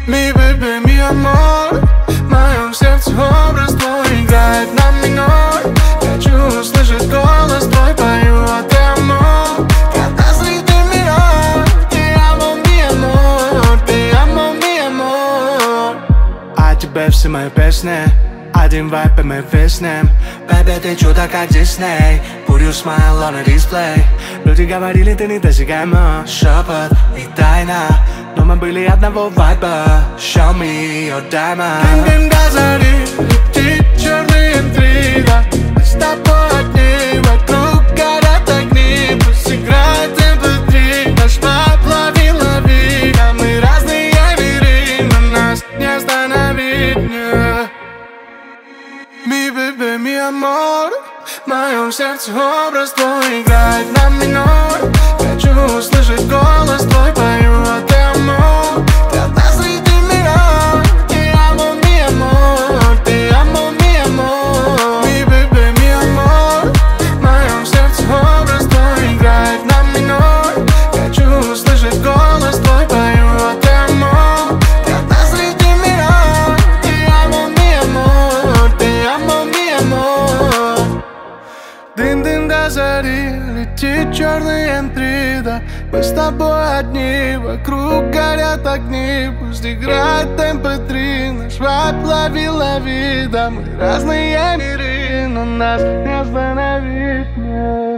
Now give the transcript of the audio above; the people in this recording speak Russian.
Mi baby, mi amor, в моем сердце образ твой играет на минор. Хочу услышать голос твой, пою от amor. Когда среди миров, te amo, mi amor, te amo, mi amor. О тебе все мои песни, один вайп и мы виснем. Baby, ты чудо как Дисней, put your smile on a display. Люди говорили, ты недосягаема, шепот и тайна, но мы были одного вайба. Show me your diamond. Дым-дым до зари, летит черный интрига. Мы с тобой одни, вокруг горят огни. Пусть играет MP3, наш вайб лови, лови. А мы разные миры, но нас не остановить, yeah. Mi baby, mi amor, в моем сердце образ твой играет на минор. Хочу услышать голос твой, пою от amor. Когда среди миров, te amo, mi amor, te amo, mi amor. Mi baby, mi amor, в моем сердце образ твой играет на минор. Хочу услышать голос твой, пою от amor. Когда среди миров, te amo, mi amor, te amo, mi amor. Дым-дым до зари, летит черный интрига. Мы с тобой одни, вокруг горят огни. Пусть играет MP3, наш вайб лови, лови. Да мы разные миры, но нас не остановить, нет.